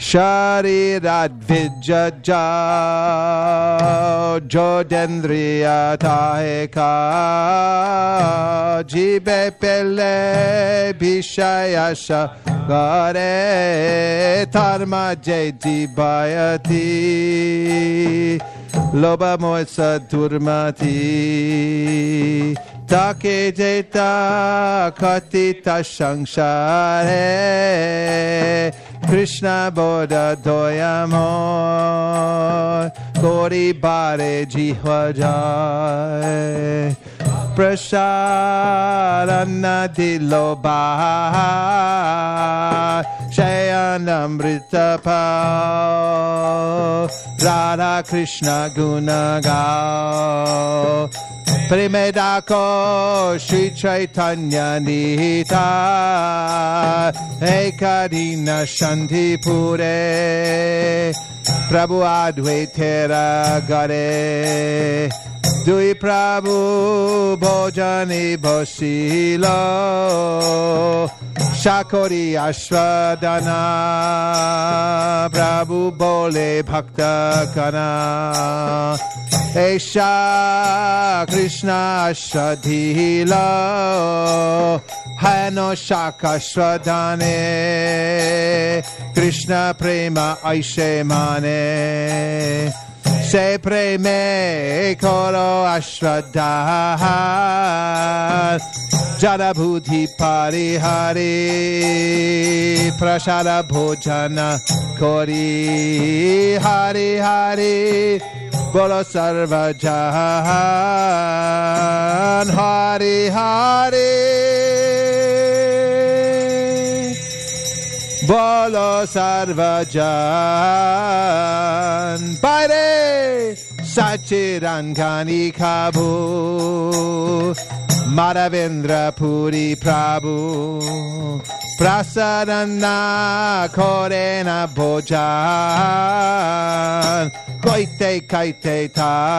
Sharirat Vijaja Jodendriya Taheka Jibe Pele Bishayasha Gare Tarma Jeti Bayati Loba Moisa Durmati Take Jeta Katita Shangshare Krishna Bodha Doyamo Gori Bare Jihwa Jai Prasharana Diloba Shayanamrita Pao Radha Krishna Gunagao Primedako Shri Chaitanya Nita Ekadina Shanti Pure Prabhu Advaitera Gare Dui Prabhu Bhojani Bosilo Shakori Ashwadana Prabhu Bole Bhakta Kana Esha Krishna Ashwadhilo Hano Shaka Shwadane Krishna Prema Aishe Mane Se preme koro ashwadha Jada buddhi parihari Prasada bhojana kori Hari hari Bolo sarva jahan Hari hari Bolo sarvajan Baire Sachirangani Kabu Madhavendra Puri Prabhu Prasadana Korena Bhojan Koite Kaite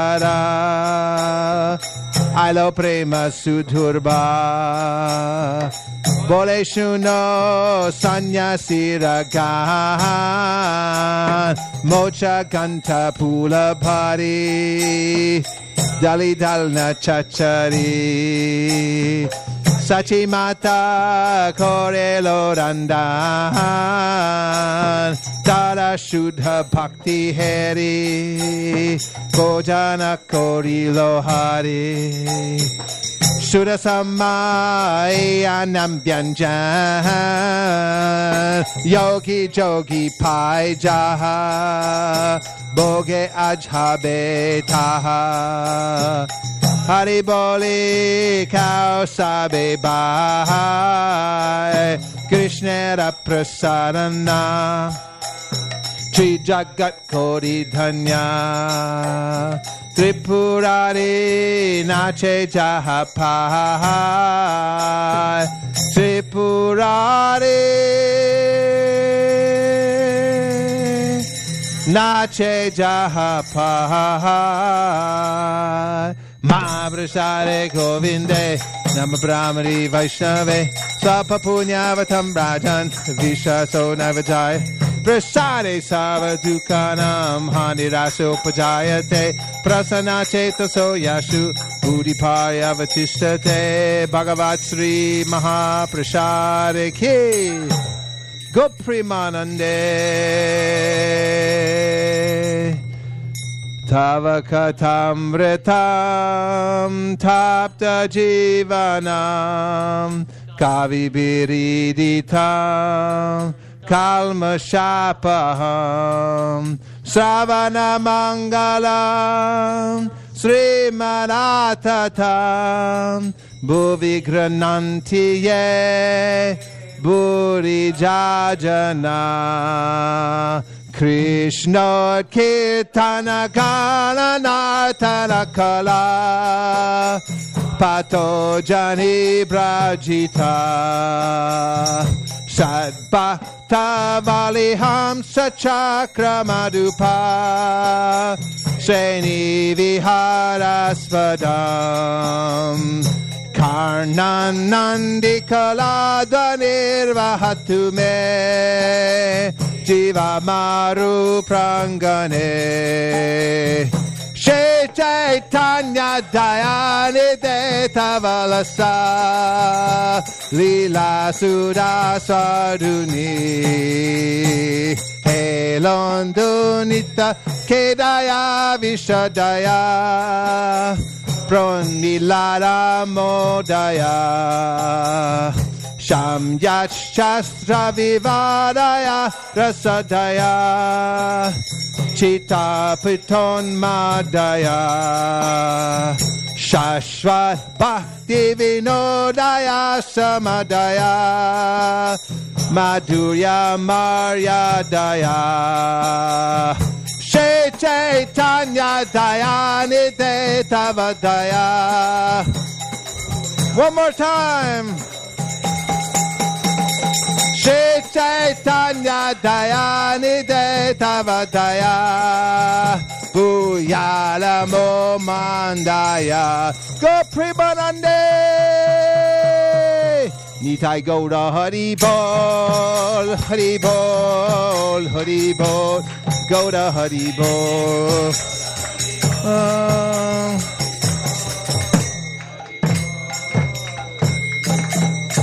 Tara Alo Prema Sudhurba Bole Shuno Sanyasi Ragan Mocha Ganta Pula Pari Dali Dalna Chachari Sachi Mata Kore Lorandan Dara Shudha Bhakti Heri Kojana Kori Lohari Shuddha Samai Anambyanjan Yogi Jogi Pai Jaha Boge Ajhabe Taha Hari Boli Kao Sabe Bahai Krishna Prasadana Tri Jagat Kori Dhanya Tripurari Nache Jahapai Tripurari Nache Jahapai Mahaprasade Govinde Nama Brahmari Vaishnave Sapa Punyavatam Rajan Vishaso Navajaya Prasade Savadukanam Haniraso Pajayate Prasana Chetaso Yashu Udipaya Vatistate Bhagavat Sri Mahaprasade Ki Goprimanande Tavakatamritam Tapta Jivanam Kavi Biriditam Kalma Shapaham Sravana Mangalam Srimanatatam Bhuvi Granantiye Buri Jajana Krishna Kirtana Kala Nartana Kala Pato Jani Brajita Shadba Tavali Hamsa Chakra Madupa Sheni Viharasvadam Karnanandi Kaladva Nirvahatu Me Jiva Maru Prangane Shri Chaitanya Dayanide Tavalasa Lila Sudha Sadhuni Helondunita Kedaya Vishadaya Pronilara Modaya Shamyat Shastra Vivadaya Rasadaya Chita Piton Madaya Shashvat Bhakti Vinodaya Samadaya Madhurya Maryadaya Shri Chaitanya Dayanide Tavadaya. One more time. Shri Chaitanya Dayanide Tavadaya Bhuyala Momandaya Go Premanande Nitai Goda Hari Bol Hari Bol Hari Bol Goda Hari Bol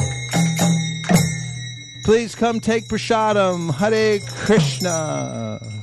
Please come take prasadam. Hare Krishna.